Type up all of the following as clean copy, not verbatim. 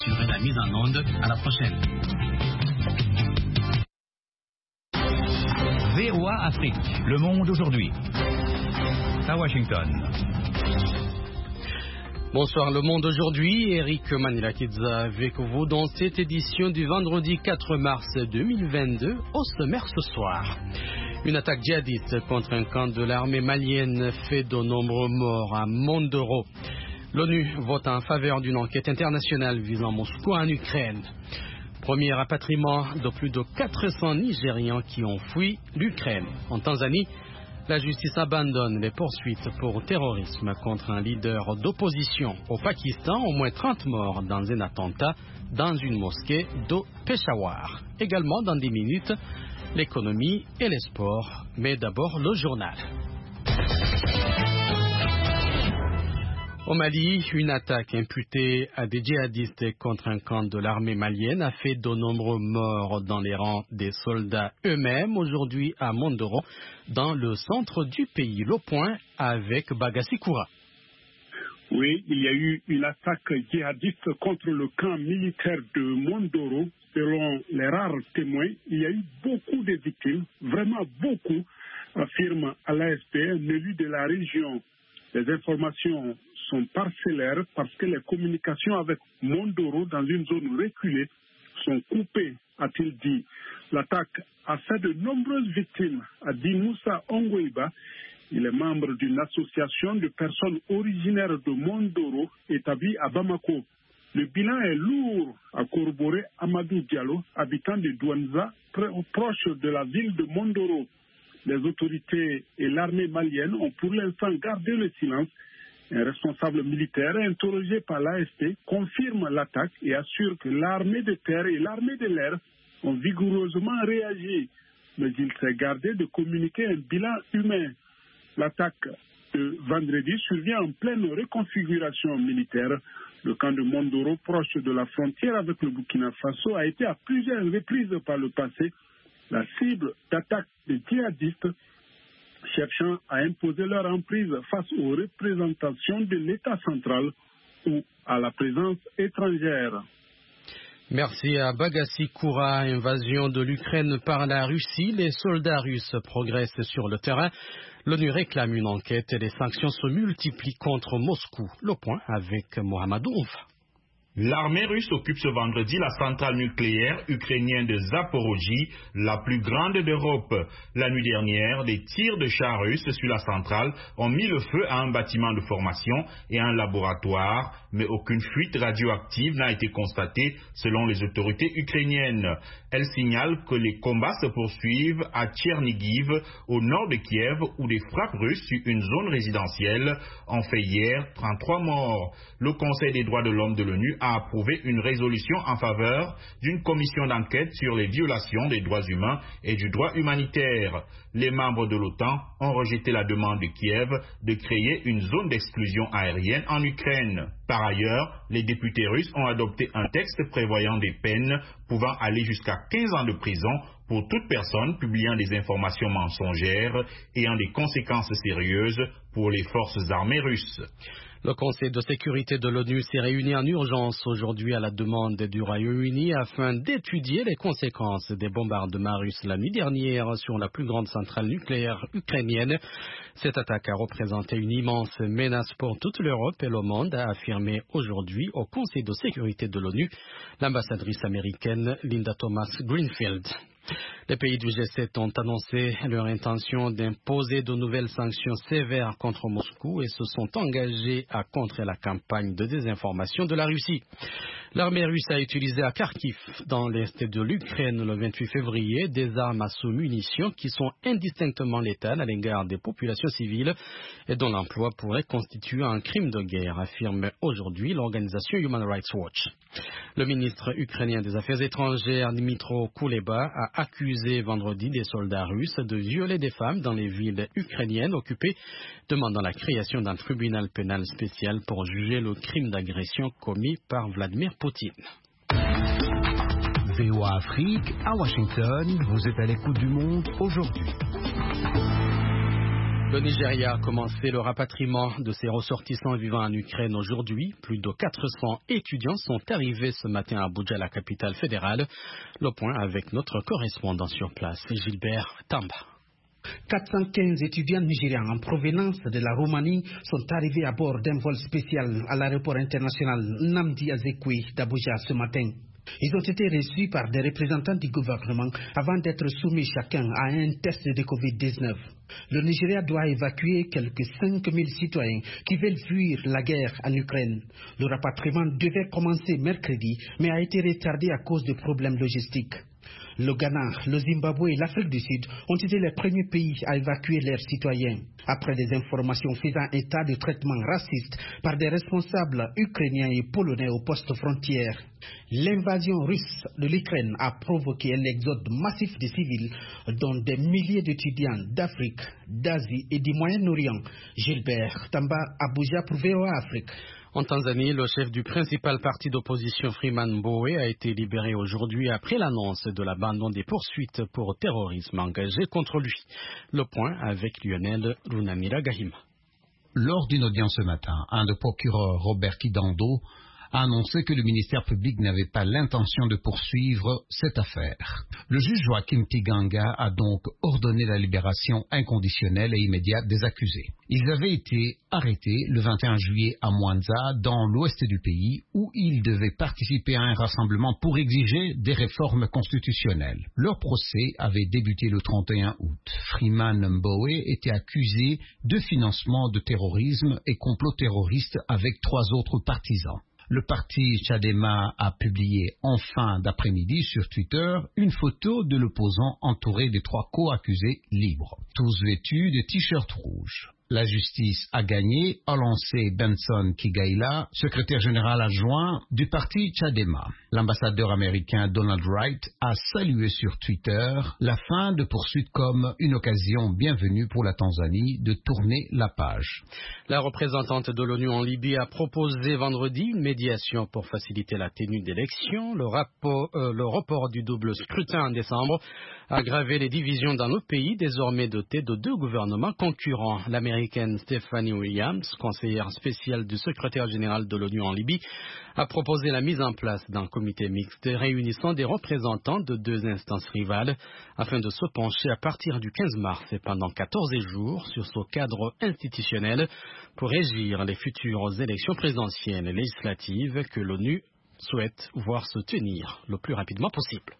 Sur la mise en onde, à la prochaine. VOA Afrique, le monde aujourd'hui. À Washington. Bonsoir, le monde aujourd'hui. Eric Manilakidza avec vous dans cette édition du vendredi 4 mars 2022. Au sommaire ce soir. Une attaque djihadiste contre un camp de l'armée malienne fait de nombreux morts à Mondoro. L'ONU vote en faveur d'une enquête internationale visant Moscou en Ukraine. Premier rapatriement de plus de 400 Nigérians qui ont fui l'Ukraine. En Tanzanie, la justice abandonne les poursuites pour terrorisme contre un leader d'opposition. Au Pakistan, au moins 30 morts dans un attentat dans une mosquée de Peshawar. Également dans 10 minutes, l'économie et les sports. Mais d'abord, le journal. Au Mali, une attaque imputée à des djihadistes contre un camp de l'armée malienne a fait de nombreux morts dans les rangs des soldats eux-mêmes. Aujourd'hui à Mondoro, dans le centre du pays. Le point avec Bagassi Koura. Oui, il y a eu une attaque djihadiste contre le camp militaire de Mondoro. Selon les rares témoins, il y a eu beaucoup de victimes, vraiment beaucoup, affirme à l'AFP, un élu de la région. Les informations sont parcellaires parce que les communications avec Mondoro dans une zone reculée sont coupées, a-t-il dit. L'attaque a fait de nombreuses victimes, a dit Moussa Ongoiba. Il est membre d'une association de personnes originaires de Mondoro établie à Bamako. Le bilan est lourd, a corroboré Amadou Diallo, habitant de Douanza, très proche de la ville de Mondoro. Les autorités et l'armée malienne ont pour l'instant gardé le silence. Un responsable militaire interrogé par l'AFP confirme l'attaque et assure que l'armée de terre et l'armée de l'air ont vigoureusement réagi. Mais il s'est gardé de communiquer un bilan humain. L'attaque de vendredi survient en pleine reconfiguration militaire. Le camp de Mondoro, proche de la frontière avec le Burkina Faso, a été à plusieurs reprises par le passé la cible d'attaques des djihadistes cherchant à imposer leur emprise face aux représentations de l'État central ou à la présence étrangère. Merci à Bagassi Koura. Invasion de l'Ukraine par la Russie. Les soldats russes progressent sur le terrain. L'ONU réclame une enquête et les sanctions se multiplient contre Moscou. Le point avec Mohamed Ouf. L'armée russe occupe ce vendredi la centrale nucléaire ukrainienne de Zaporozhye, la plus grande d'Europe. La nuit dernière, des tirs de chars russes sur la centrale ont mis le feu à un bâtiment de formation et à un laboratoire, mais aucune fuite radioactive n'a été constatée selon les autorités ukrainiennes. Elles signalent que les combats se poursuivent à Tchernigiv, au nord de Kiev, où des frappes russes sur une zone résidentielle ont fait hier 33 morts. Le Conseil des droits de l'homme de l'ONU a approuvé une résolution en faveur d'une commission d'enquête sur les violations des droits humains et du droit humanitaire. Les membres de l'OTAN ont rejeté la demande de Kiev de créer une zone d'exclusion aérienne en Ukraine. Par ailleurs, les députés russes ont adopté un texte prévoyant des peines pouvant aller jusqu'à 15 ans de prison pour toute personne publiant des informations mensongères ayant des conséquences sérieuses pour les forces armées russes. Le Conseil de sécurité de l'ONU s'est réuni en urgence aujourd'hui à la demande du Royaume-Uni afin d'étudier les conséquences des bombardements russes la nuit dernière sur la plus grande centrale nucléaire ukrainienne. Cette attaque a représenté une immense menace pour toute l'Europe et le monde, a affirmé aujourd'hui au Conseil de sécurité de l'ONU l'ambassadrice américaine Linda Thomas-Greenfield. Les pays du G7 ont annoncé leur intention d'imposer de nouvelles sanctions sévères contre Moscou et se sont engagés à contrer la campagne de désinformation de la Russie. L'armée russe a utilisé à Kharkiv, dans l'est de l'Ukraine, le 28 février, des armes à sous-munitions qui sont indistinctement létales à l'égard des populations civiles et dont l'emploi pourrait constituer un crime de guerre, affirme aujourd'hui l'organisation Human Rights Watch. Le ministre ukrainien des Affaires étrangères, Dmytro Kuleba, a accusé vendredi des soldats russes de violer des femmes dans les villes ukrainiennes occupées, demandant la création d'un tribunal pénal spécial pour juger le crime d'agression commis par Vladimir Poutine. VOA Afrique, à Washington, vous êtes à l'écoute du monde aujourd'hui. Le Nigeria a commencé le rapatriement de ses ressortissants vivant en Ukraine aujourd'hui. Plus de 400 étudiants sont arrivés ce matin à Abuja, la capitale fédérale. Le point avec notre correspondant sur place, Gilbert Tamba. 415 étudiants nigérians en provenance de la Roumanie sont arrivés à bord d'un vol spécial à l'aéroport international Nnamdi Azikiwe d'Abuja ce matin. Ils ont été reçus par des représentants du gouvernement avant d'être soumis chacun à un test de Covid-19. Le Nigeria doit évacuer quelques 5000 citoyens qui veulent fuir la guerre en Ukraine. Le rapatriement devait commencer mercredi, mais a été retardé à cause de problèmes logistiques. Le Ghana, le Zimbabwe et l'Afrique du Sud ont été les premiers pays à évacuer leurs citoyens, après des informations faisant état de traitements racistes par des responsables ukrainiens et polonais aux postes frontières. L'invasion russe de l'Ukraine a provoqué un exode massif de civils, dont des milliers d'étudiants d'Afrique, d'Asie et du Moyen-Orient. Gilbert Tamba, Abuja pour VOA Afrique. En Tanzanie, le chef du principal parti d'opposition Freeman Mbowe a été libéré aujourd'hui après l'annonce de l'abandon des poursuites pour terrorisme engagées contre lui. Le point avec Lionel Runamira Gahima. Lors d'une audience ce matin, un des procureurs, Robert Kidando, a annoncé que le ministère public n'avait pas l'intention de poursuivre cette affaire. Le juge Joachim Tiganga a donc ordonné la libération inconditionnelle et immédiate des accusés. Ils avaient été arrêtés le 21 juillet à Mwanza, dans l'ouest du pays, où ils devaient participer à un rassemblement pour exiger des réformes constitutionnelles. Leur procès avait débuté le 31 août. Freeman Mbowe était accusé de financement de terrorisme et complot terroriste avec 3 autres partisans. Le parti Chadema a publié en fin d'après-midi sur Twitter une photo de l'opposant entouré de 3 co-accusés libres, tous vêtus de t-shirts rouges. La justice a gagné, a lancé Benson Kigaila, secrétaire général adjoint du parti Chadema. L'ambassadeur américain Donald Wright a salué sur Twitter la fin de poursuites comme une occasion bienvenue pour la Tanzanie de tourner la page. La représentante de l'ONU en Libye a proposé vendredi une médiation pour faciliter la tenue d'élections. Le report du double scrutin en décembre a aggravé les divisions dans le pays, désormais doté de 2 gouvernements concurrents. L'américaine Stephanie Williams, conseillère spéciale du secrétaire général de l'ONU en Libye, a proposé la mise en place d'un comité mixte réunissant des représentants de 2 instances rivales afin de se pencher à partir du 15 mars et pendant 14 jours sur ce cadre institutionnel pour régir les futures élections présidentielles et législatives que l'ONU souhaite voir se tenir le plus rapidement possible.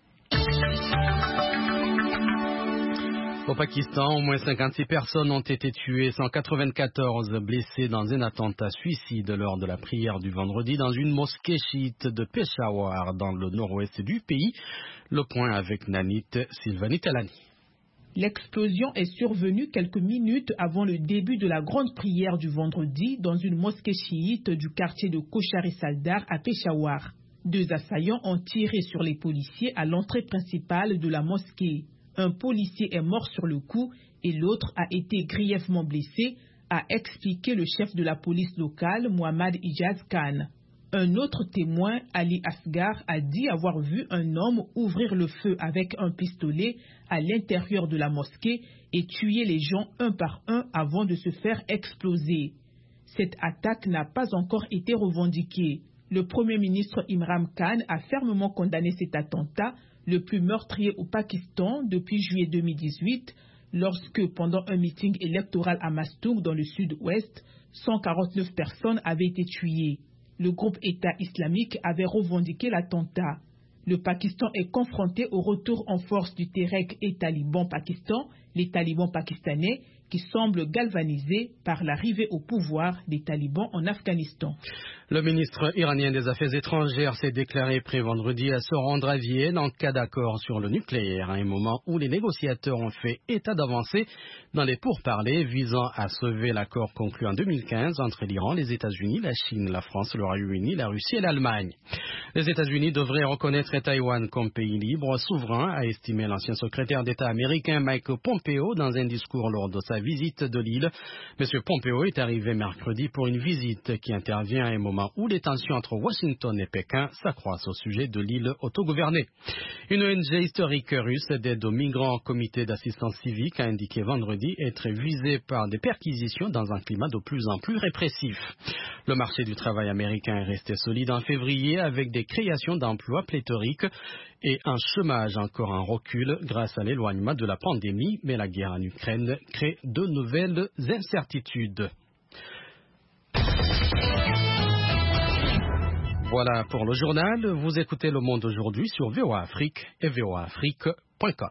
Au Pakistan, au moins 56 personnes ont été tuées, 194 blessées dans un attentat suicide lors de la prière du vendredi dans une mosquée chiite de Peshawar, dans le nord-ouest du pays. Le point avec Nanit Silvani Talani. L'explosion est survenue quelques minutes avant le début de la grande prière du vendredi dans une mosquée chiite du quartier de Kochari-Saldar à Peshawar. 2 assaillants ont tiré sur les policiers à l'entrée principale de la mosquée. Un policier est mort sur le coup et l'autre a été grièvement blessé, a expliqué le chef de la police locale, Mohammad Ijaz Khan. Un autre témoin, Ali Asgar, a dit avoir vu un homme ouvrir le feu avec un pistolet à l'intérieur de la mosquée et tuer les gens un par un avant de se faire exploser. Cette attaque n'a pas encore été revendiquée. Le Premier ministre Imran Khan a fermement condamné cet attentat, le plus meurtrier au Pakistan depuis juillet 2018, lorsque, pendant un meeting électoral à Mastouk dans le sud-ouest, 149 personnes avaient été tuées. Le groupe État islamique avait revendiqué l'attentat. Le Pakistan est confronté au retour en force du Tehrik et Taliban Pakistan, les talibans pakistanais, qui semblent galvanisés par l'arrivée au pouvoir des talibans en Afghanistan. Le ministre iranien des Affaires étrangères s'est déclaré prêt vendredi à se rendre à Vienne en cas d'accord sur le nucléaire, à un moment où les négociateurs ont fait état d'avancée dans les pourparlers visant à sauver l'accord conclu en 2015 entre l'Iran, les États-Unis, la Chine, la France, le Royaume-Uni, la Russie et l'Allemagne. Les États-Unis devraient reconnaître Taïwan comme pays libre, souverain, a estimé l'ancien secrétaire d'État américain Mike Pompeo dans un discours lors de sa visite de l'île. M. Pompeo est arrivé mercredi pour une visite qui intervient à un moment où les tensions entre Washington et Pékin s'accroissent au sujet de l'île autogouvernée. Une ONG historique russe d'aide aux migrants, comité d'assistance civique, a indiqué vendredi être visée par des perquisitions dans un climat de plus en plus répressif. Le marché du travail américain est resté solide en février avec des créations d'emplois pléthoriques et un chômage encore en recul grâce à l'éloignement de la pandémie, mais la guerre en Ukraine crée de nouvelles incertitudes. Voilà pour le journal. Vous écoutez Le Monde aujourd'hui sur VOA Afrique et voaafrique.com.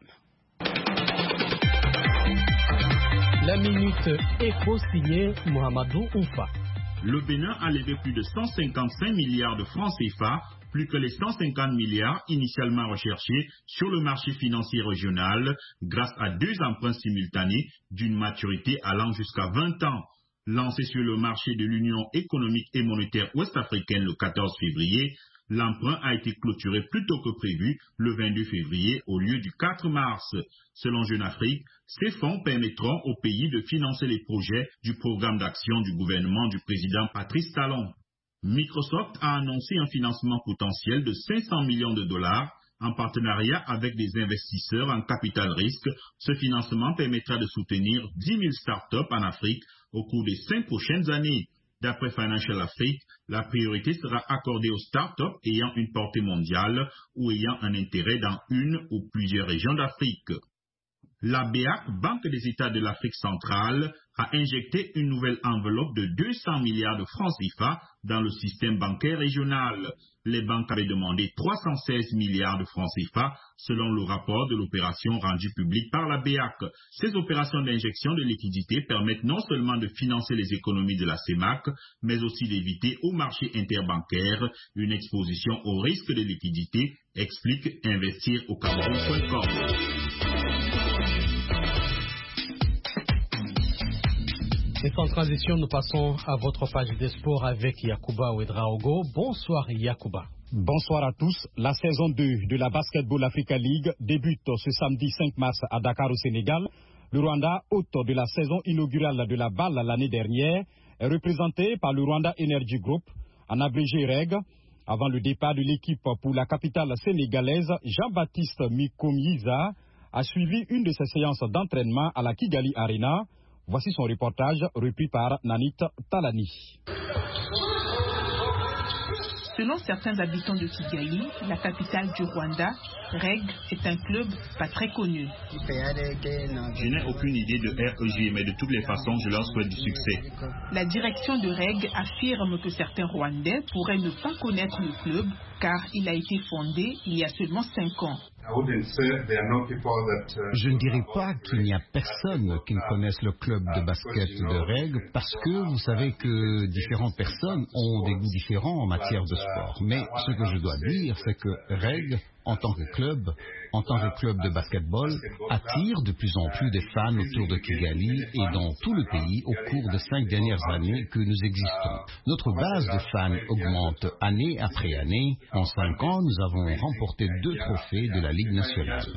La minute éco signée Mohamedou Oufa. Le Bénin a levé plus de 155 milliards de francs CFA, plus que les 150 milliards initialement recherchés sur le marché financier régional, grâce à 2 emprunts simultanés d'une maturité allant jusqu'à 20 ans. Lancé sur le marché de l'Union économique et monétaire ouest-africaine le 14 février, l'emprunt a été clôturé plus tôt que prévu le 22 février au lieu du 4 mars. Selon Jeune Afrique, ces fonds permettront au pays de financer les projets du programme d'action du gouvernement du président Patrice Talon. Microsoft a annoncé un financement potentiel de 500 millions de dollars en partenariat avec des investisseurs en capital risque. Ce financement permettra de soutenir 10 000 startups en Afrique au cours des 5 prochaines années. D'après Financial Afrique, la priorité sera accordée aux startups ayant une portée mondiale ou ayant un intérêt dans une ou plusieurs régions d'Afrique. La BEAC, Banque des États de l'Afrique centrale, a injecté une nouvelle enveloppe de 200 milliards de francs CFA dans le système bancaire régional. Les banques avaient demandé 316 milliards de francs CFA selon le rapport de l'opération rendue publique par la BEAC. Ces opérations d'injection de liquidités permettent non seulement de financer les économies de la CEMAC, mais aussi d'éviter au marché interbancaire une exposition au risque de liquidité, explique investiraucameroun.com. Et sans transition, nous passons à votre page des sports avec Yacouba Ouedraogo. Bonsoir Yacouba. Bonsoir à tous. La saison 2 de la Basketball Africa League débute ce samedi 5 mars à Dakar au Sénégal. Le Rwanda, hôte de la saison inaugurale de la balle l'année dernière, est représenté par le Rwanda Energy Group, en abrégé REG. Avant le départ de l'équipe pour la capitale sénégalaise, Jean-Baptiste Mikomiza a suivi une de ses séances d'entraînement à la Kigali Arena. Voici son reportage repris par Nanit Talani. Selon certains habitants de Kigali, la capitale du Rwanda, REG est un club pas très connu. Je n'ai aucune idée de REG, mais de toutes les façons, je leur souhaite du succès. La direction de REG affirme que certains Rwandais pourraient ne pas connaître le club car il a été fondé il y a seulement 5 ans. Je ne dirais pas qu'il n'y a personne qui ne connaisse le club de basket de REG parce que vous savez que différentes personnes ont des goûts différents en matière de sport. Mais ce que je dois dire, c'est que REG, en tant que club de basketball, attire de plus en plus des fans autour de Kigali et dans tout le pays au cours des 5 dernières années que nous existons. Notre base de fans augmente année après année. En 5 ans, nous avons remporté 2 trophées de la Ligue nationale.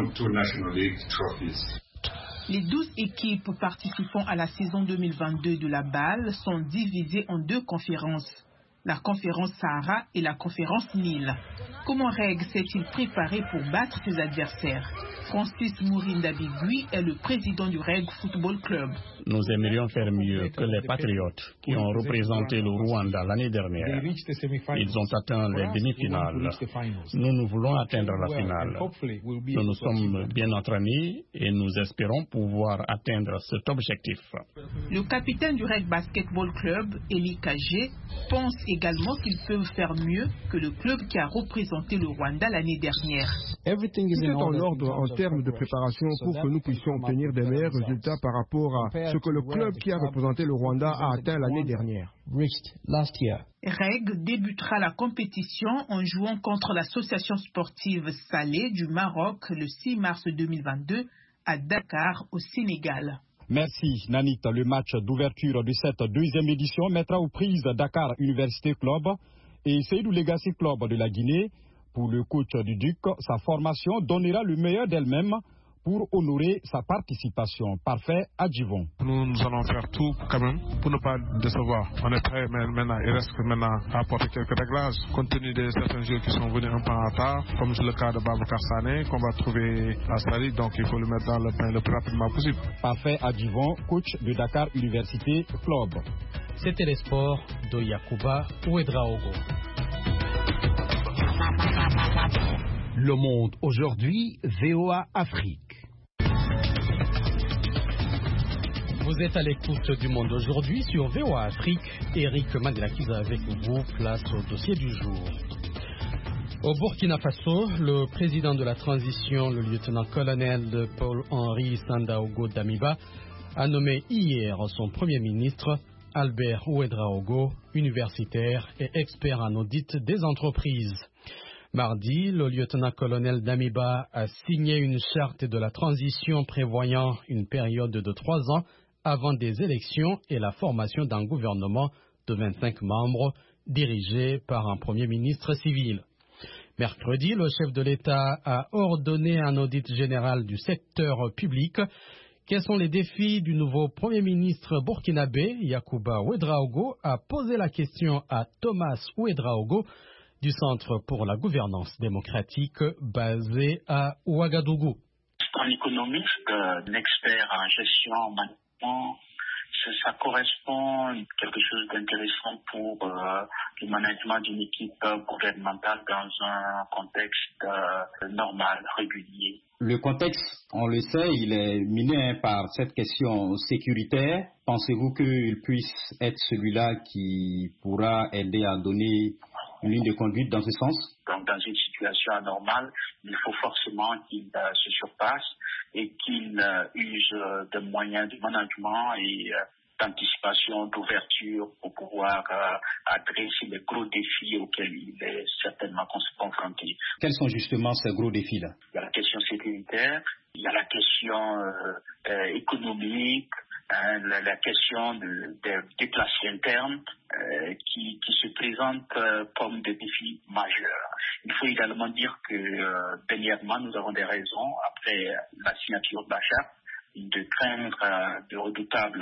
Les 12 équipes participant à la saison 2022 de la balle sont divisées en 2 conférences. La conférence Sahara et la conférence Nil. Comment REG s'est-il préparé pour battre ses adversaires? Francis Mourinda Bigui est le président du REG Football Club. Nous aimerions faire mieux que les Patriotes qui ont représenté le Rwanda l'année dernière. Ils ont atteint les demi-finales. Nous voulons atteindre la finale. Nous nous sommes bien entraînés et nous espérons pouvoir atteindre cet objectif. Le capitaine du REG Basketball Club, Eli Kagé, pense également qu'ils peuvent faire mieux que le club qui a représenté le Rwanda l'année dernière. Tout est en ordre en termes de préparation pour que nous puissions obtenir des meilleurs résultats par rapport à ce que le club qui a représenté le Rwanda a atteint l'année dernière. REG débutera la compétition en jouant contre l'association sportive Salé du Maroc le 6 mars 2022 à Dakar au Sénégal. Merci Nanit. Le match d'ouverture de cette 2e édition mettra aux prises Dakar Université Club et Seydou Legacy Club de la Guinée. Pour le coach du Duc, sa formation donnera le meilleur d'elle-même pour honorer sa participation. Parfait à Djivon. Nous allons faire tout quand même pour ne pas décevoir. On est prêt, mais maintenant il reste que à apporter quelques réglages compte tenu de certains jeux qui sont venus un peu en retard, comme le cas de Babacar Sané qu'on va trouver à Sali, donc il faut le mettre dans le pain le plus rapidement possible. Parfait à Djivon, coach de Dakar Université Club. C'était les sports de Yacouba Ouedraogo. Le Monde aujourd'hui, VOA Afrique. Vous êtes à l'écoute du Monde aujourd'hui sur VOA Afrique. Eric Mandelakiza avec vous, place au dossier du jour. Au Burkina Faso, le président de la transition, le lieutenant-colonel Paul-Henri Sandaogo Damiba, a nommé hier son premier ministre, Albert Ouedraogo, universitaire et expert en audit des entreprises. Mardi, le lieutenant-colonel Damiba a signé une charte de la transition prévoyant une période de 3 ans avant des élections et la formation d'un gouvernement de 25 membres dirigé par un premier ministre civil. Mercredi, le chef de l'État a ordonné un audit général du secteur public. Quels sont les défis du nouveau premier ministre burkinabé, Yacouba Ouedraogo, a posé la question à Thomas Ouedraogo du Centre pour la gouvernance démocratique basé à Ouagadougou. Un économiste, un expert en gestion, en management, ça correspond à quelque chose d'intéressant pour le management d'une équipe gouvernementale dans un contexte normal, régulier. Le contexte, on le sait, il est miné par cette question sécuritaire. Pensez-vous qu'il puisse être celui-là qui pourra aider à donner une ligne de conduite dans ce sens? Donc, dans une situation anormale, il faut forcément qu'il se surpasse et qu'il use de moyens de management et d'anticipation, d'ouverture pour pouvoir adresser les gros défis auxquels il est certainement confronté. Quels sont justement ces gros défis-là? Il y a la question sécuritaire, il y a la question économique, la question des déplacés internes qui se présentent comme des défis majeurs. Il faut également dire que dernièrement, nous avons des raisons, après la signature de la charte, de craindre de redoutables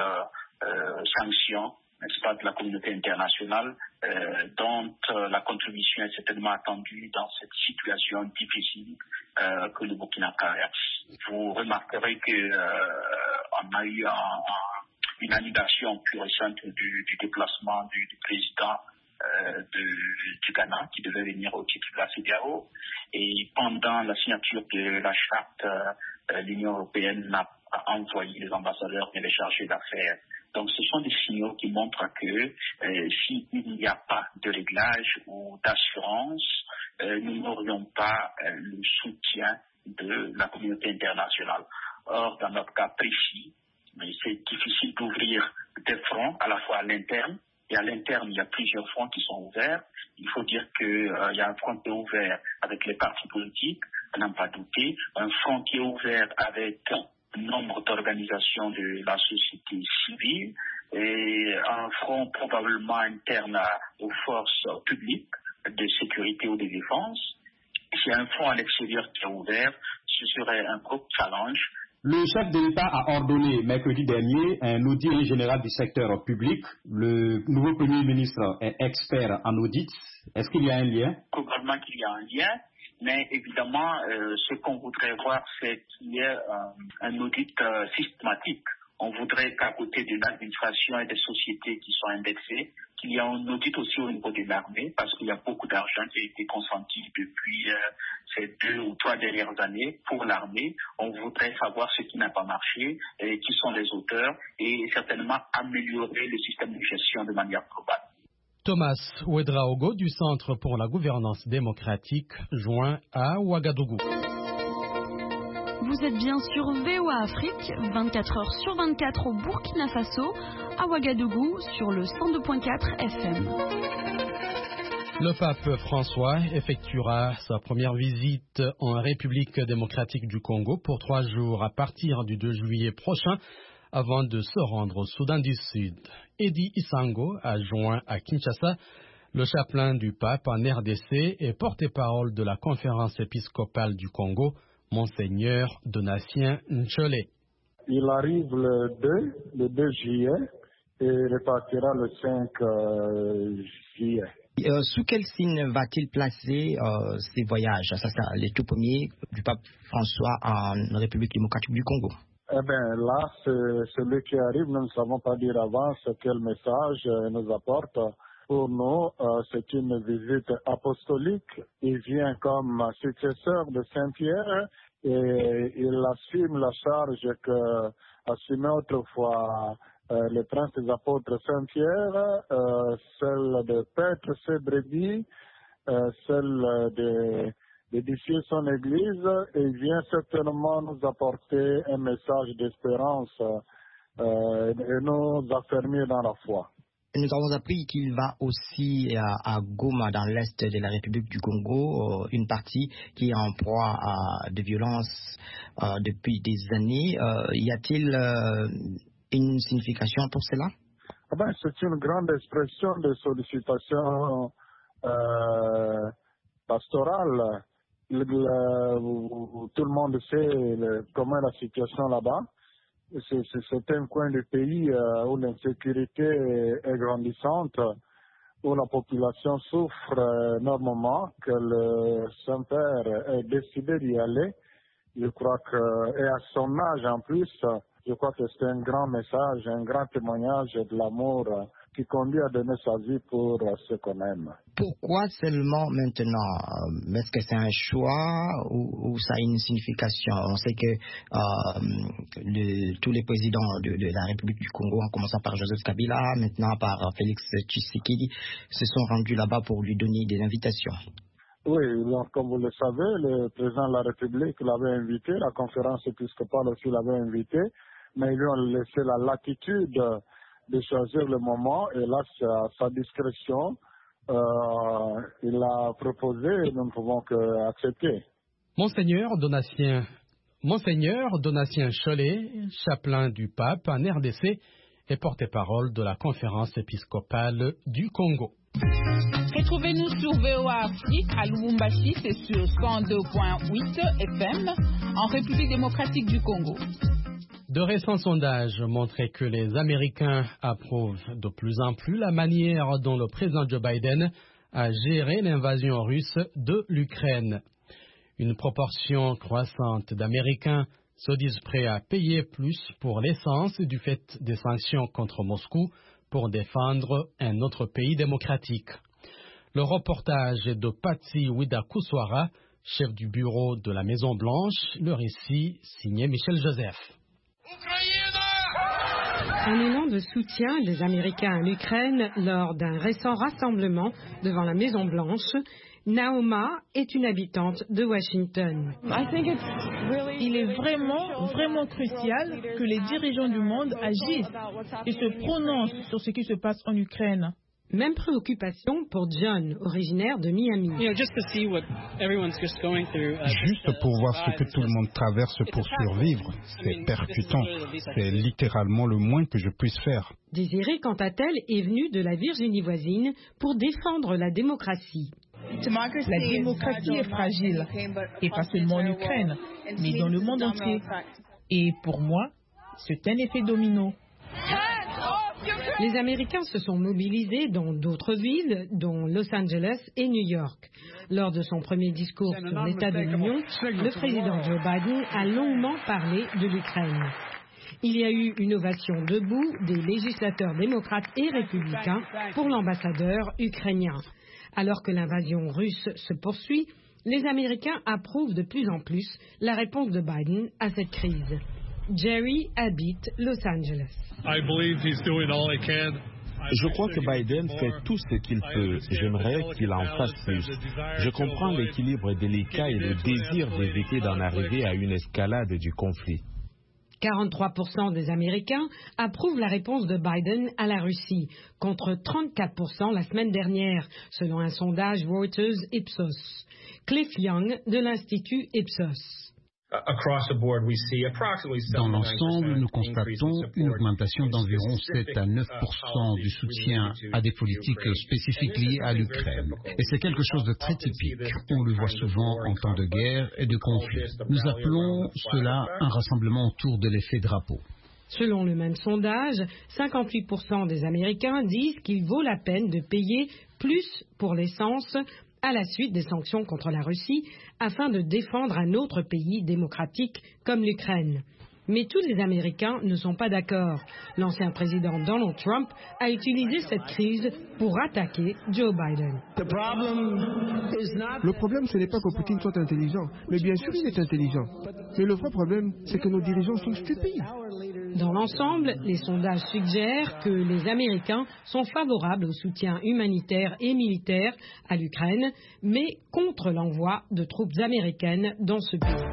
sanctions, n'est-ce pas, de la communauté internationale, dont la contribution est certainement attendue dans cette situation difficile que le Burkina traverse. Vous remarquerez qu'on a eu une annulation plus récente du déplacement du président du Ghana qui devait venir au titre de la CEDEAO, et pendant la signature de la charte, l'Union européenne n'a pas envoyé les ambassadeurs et les chargés d'affaires. Donc ce sont des signaux qui montrent que s'il n'y a pas de réglage ou d'assurance, nous n'aurions pas le soutien de la communauté internationale. Or, dans notre cas précis, c'est difficile d'ouvrir des fronts, à la fois à l'interne, et à l'interne, il y a plusieurs fronts qui sont ouverts. Il faut dire qu'il y a un front qui est ouvert avec les partis politiques, à n'en pas douter, un front qui est ouvert avec un nombre d'organisations de la société civile, et un front probablement interne aux forces publiques de sécurité ou de défense. S'il y a un front à l'extérieur qui est ouvert, ce serait un gros challenge. Le chef de l'État a ordonné mercredi dernier un audit général du secteur public. Le nouveau Premier ministre est expert en audit. Est-ce qu'il y a un lien? Probablement qu'il y a un lien, mais évidemment, ce qu'on voudrait voir, c'est qu'il y ait un audit systématique. On voudrait qu'à côté de l'administration et des sociétés qui sont indexées, qu'il y ait un audit aussi au niveau de l'armée, parce qu'il y a beaucoup d'argent qui a été consenti depuis ces 2 ou 3 dernières années pour l'armée. On voudrait savoir ce qui n'a pas marché, et qui sont les auteurs, et certainement améliorer le système de gestion de manière globale. Thomas Ouedraogo du Centre pour la gouvernance démocratique, joint à Ouagadougou. Vous êtes bien sur VOA Afrique, 24 heures sur 24 au Burkina Faso, à Ouagadougou, sur le 102.4 FM. Le pape François effectuera sa première visite en République démocratique du Congo pour 3 jours à partir du 2 juillet prochain, avant de se rendre au Soudan du Sud. Eddie Isango a joint à Kinshasa Le chapelain du pape en RDC et porte-parole de la conférence épiscopale du Congo, Monseigneur Donatien Nchole. Il arrive le 2 juillet et repartira le 5 juillet. Sous quel signe va-t-il placer ses voyages? Ça, c'est les tout premiers du pape François en République démocratique du Congo. Eh bien, là, c'est celui qui arrive. Nous ne savons pas dire avance quel message il nous apporte. Pour nous, c'est une visite apostolique. Il vient comme successeur de Saint-Pierre et il assume la charge qu'assumait autrefois le prince des apôtres Saint-Pierre, celle de paître ses brebis, celle d'édifier son église, et il vient certainement nous apporter un message d'espérance et nous affermir dans la foi. Nous avons appris qu'il va aussi à Goma, dans l'est de la République du Congo, une partie qui est en proie à de violences depuis des années. Y a-t-il une signification pour cela? C'est une grande expression de sollicitation pastorale. Tout le monde sait comment est la situation là-bas. C'est un coin du pays où l'insécurité est grandissante, où la population souffre énormément, que le Saint-Père ait décidé d'y aller. Je crois que, et à son âge en plus, je crois que c'est un grand message, un grand témoignage de l'amour qui conduit à donner sa vie pour ce qu'on aime. Pourquoi seulement maintenant? Est-ce que c'est un choix ou ça a une signification? On sait que tous les présidents de la République du Congo, en commençant par Joseph Kabila, maintenant par Félix Tshisekedi, se sont rendus là-bas pour lui donner des invitations. Oui, donc, comme vous le savez, le président de la République l'avait invité, la conférence épiscopale aussi l'avait invité, mais ils lui ont laissé la latitude de choisir le moment, et là, c'est à sa discrétion. Il a proposé et nous ne pouvons qu'accepter. Monseigneur Donatien Cholet, chapelain du pape en RDC et porte-parole de la conférence épiscopale du Congo. Retrouvez-nous sur VOA Afrique à Lubumbashi, c'est sur 102.8 FM en République démocratique du Congo. De récents sondages montraient que les Américains approuvent de plus en plus la manière dont le président Joe Biden a géré l'invasion russe de l'Ukraine. Une proportion croissante d'Américains se disent prêts à payer plus pour l'essence du fait des sanctions contre Moscou pour défendre un autre pays démocratique. Le reportage est de Patsy Widakuswara, chef du bureau de la Maison-Blanche, le récit signé Michel Joseph. Un élan de soutien des Américains à l'Ukraine lors d'un récent rassemblement devant la Maison-Blanche. Naoma est une habitante de Washington. Il est vraiment crucial que les dirigeants du monde agissent et se prononcent sur ce qui se passe en Ukraine. Même préoccupation pour John, originaire de Miami. Juste pour voir ce que tout le monde traverse pour survivre, c'est percutant. C'est littéralement le moins que je puisse faire. Désirée, quant à elle, est venue de la Virginie voisine pour défendre la démocratie. La démocratie est fragile, et pas seulement en Ukraine, mais dans le monde entier. Et pour moi, c'est un effet domino. Les Américains se sont mobilisés dans d'autres villes, dont Los Angeles et New York. Lors de son premier discours sur l'état de l'Union, le président Joe Biden a longuement parlé de l'Ukraine. Il y a eu une ovation debout des législateurs démocrates et républicains pour l'ambassadeur ukrainien. Alors que l'invasion russe se poursuit, les Américains approuvent de plus en plus la réponse de Biden à cette crise. Jerry habite Los Angeles. Je crois que Biden fait tout ce qu'il peut. J'aimerais qu'il en fasse plus. Je comprends l'équilibre délicat et le désir d'éviter d'en arriver à une escalade du conflit. 43% des Américains approuvent la réponse de Biden à la Russie, contre 34% la semaine dernière, selon un sondage Reuters Ipsos. Cliff Young de l'Institut Ipsos. Dans l'ensemble, nous constatons une augmentation d'environ 7 à 9% du soutien à des politiques spécifiques liées à l'Ukraine. Et c'est quelque chose de très typique. On le voit souvent en temps de guerre et de conflit. Nous appelons cela un rassemblement autour de l'effet drapeau. Selon le même sondage, 58% des Américains disent qu'il vaut la peine de payer plus pour l'essence à la suite des sanctions contre la Russie afin de défendre un autre pays démocratique comme l'Ukraine. Mais tous les Américains ne sont pas d'accord. L'ancien président Donald Trump a utilisé cette crise pour attaquer Joe Biden. Le problème, ce n'est pas que Poutine soit intelligent, mais bien sûr il est intelligent. Mais le vrai problème, c'est que nos dirigeants sont stupides. Dans l'ensemble, les sondages suggèrent que les Américains sont favorables au soutien humanitaire et militaire à l'Ukraine, mais contre l'envoi de troupes américaines dans ce pays.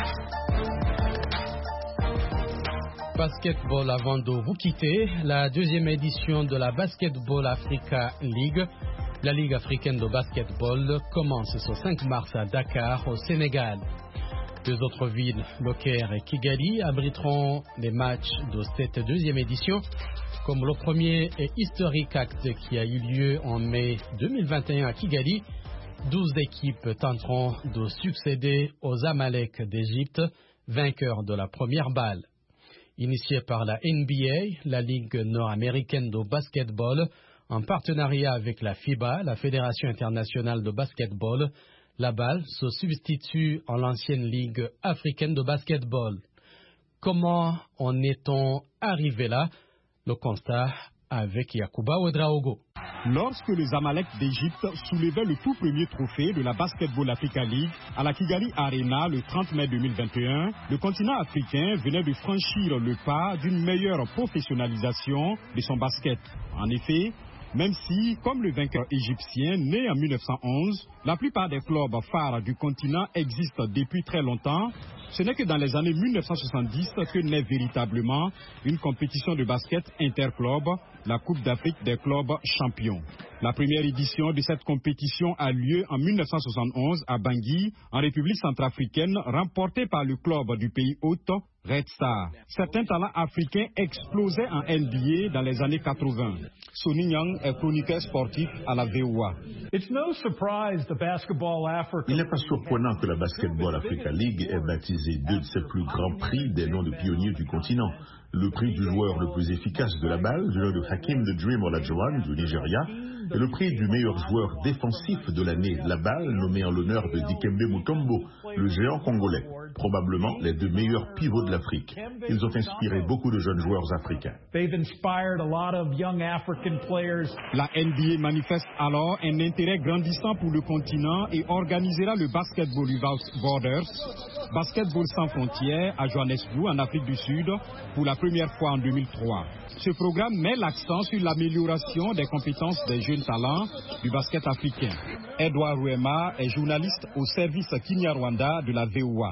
Basketball avant de vous quitter, la deuxième édition de la Basketball Africa League, la Ligue africaine de basketball, commence ce 5 mars à Dakar, au Sénégal. Deux autres villes, Loker et Kigali, abriteront les matchs de cette deuxième édition, comme le premier et historique acte qui a eu lieu en mai 2021 à Kigali. 12 équipes tenteront de succéder aux Amalek d'Égypte, vainqueurs de la première balle. Initiée par la NBA, la Ligue nord-américaine de basketball, en partenariat avec la FIBA, la Fédération internationale de basketball, la balle se substitue à l'ancienne Ligue africaine de basketball. Comment en est-on arrivé là? Le constat avec Yacouba Ouedraogo. Lorsque les Amalek d'Égypte soulevaient le tout premier trophée de la Basketball Africa League à la Kigali Arena le 30 mai 2021, le continent africain venait de franchir le pas d'une meilleure professionnalisation de son basket. En effet, même si, comme le vainqueur égyptien né en 1911, la plupart des clubs phares du continent existent depuis très longtemps, ce n'est que dans les années 1970 que naît véritablement une compétition de basket interclub, la Coupe d'Afrique des clubs champions. La première édition de cette compétition a lieu en 1971 à Bangui, en République centrafricaine, remportée par le club du pays hôte, Red Star. Certains talents africains explosaient en NBA dans les années 80. Sonny Nyang est chroniqueur sportif à la VOA. Il n'est pas surprenant que la Basketball Africa League ait baptisé deux de ses plus grands prix des noms de pionniers du continent. Le prix du joueur le plus efficace de la balle, du nom de Hakim the Dream Olajuwon du Nigeria, et le prix du meilleur joueur défensif de l'année, la balle, nommé en l'honneur de Dikembe Mutombo, le géant congolais, probablement les deux meilleurs pivots de l'Afrique. Ils ont inspiré beaucoup de jeunes joueurs africains. La NBA manifeste alors un intérêt grandissant pour le continent et organisera le Basketball Without Borders, Basketball sans frontières à Johannesburg, en Afrique du Sud, pour la première fois en 2003. Ce programme met l'accent sur l'amélioration des compétences des jeunes talents du basket africain. Edouard Rouema est journaliste au service Kinyarwanda de la VOA.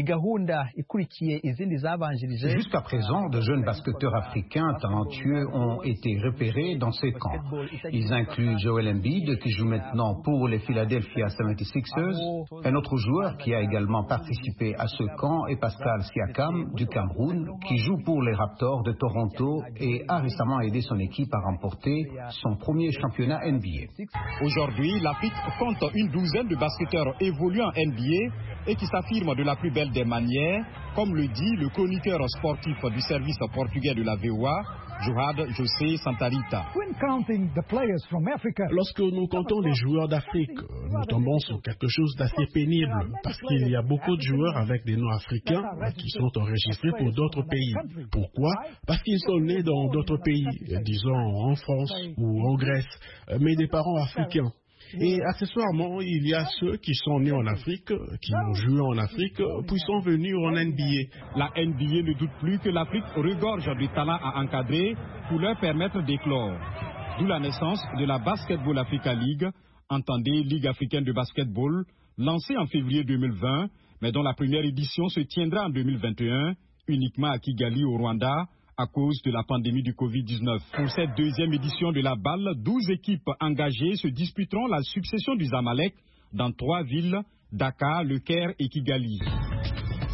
Jusqu'à présent, de jeunes basketteurs africains talentueux ont été repérés dans ces camps. Ils incluent Joel Embiid, qui joue maintenant pour les Philadelphia 76ers. Un autre joueur qui a également participé à ce camp est Pascal Siakam du Cameroun, qui joue pour les Raptors de Toronto et a récemment aidé son équipe à remporter son premier championnat NBA. Aujourd'hui, l'Afrique compte une douzaine de basketteurs évoluant en NBA et qui s'affirment de la plus belle des manières, comme le dit le chroniqueur sportif du service portugais de la VOA, Johad José Santarita. Lorsque nous comptons les joueurs d'Afrique, nous tombons sur quelque chose d'assez pénible, parce qu'il y a beaucoup de joueurs avec des noms africains qui sont enregistrés pour d'autres pays. Pourquoi? Parce qu'ils sont nés dans d'autres pays, disons en France ou en Grèce, mais des parents africains. Et accessoirement, il y a ceux qui sont nés en Afrique, qui ont joué en Afrique, puis sont venus en NBA. La NBA ne doute plus que l'Afrique regorge de talents à encadrer pour leur permettre d'éclore. D'où la naissance de la Basketball Africa League, entendez Ligue africaine de basketball, lancée en février 2020, mais dont la première édition se tiendra en 2021, uniquement à Kigali au Rwanda, à cause de la pandémie du Covid-19. Pour cette deuxième édition de la balle, 12 équipes engagées se disputeront la succession du Zamalek dans 3 villes, Dakar, Le Caire et Kigali.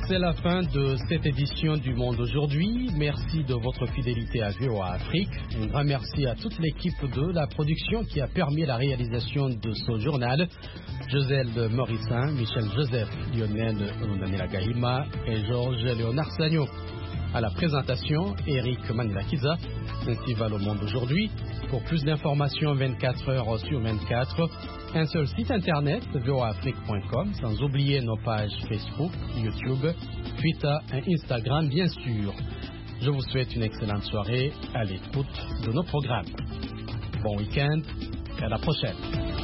C'est la fin de cette édition du Monde aujourd'hui. Merci de votre fidélité à VOA Afrique. Un grand merci à toute l'équipe de la production qui a permis la réalisation de ce journal. Joselle Morissin, Michel Joseph, Lionel Onanela Gahima et Georges Léonard Sagno. À la présentation, Eric Manilakiza. Ainsi va le Monde aujourd'hui. Pour plus d'informations 24 heures sur 24, un seul site internet, voaafrique.com, sans oublier nos pages Facebook, YouTube, Twitter et Instagram, bien sûr. Je vous souhaite une excellente soirée à l'écoute de nos programmes. Bon week-end et à la prochaine.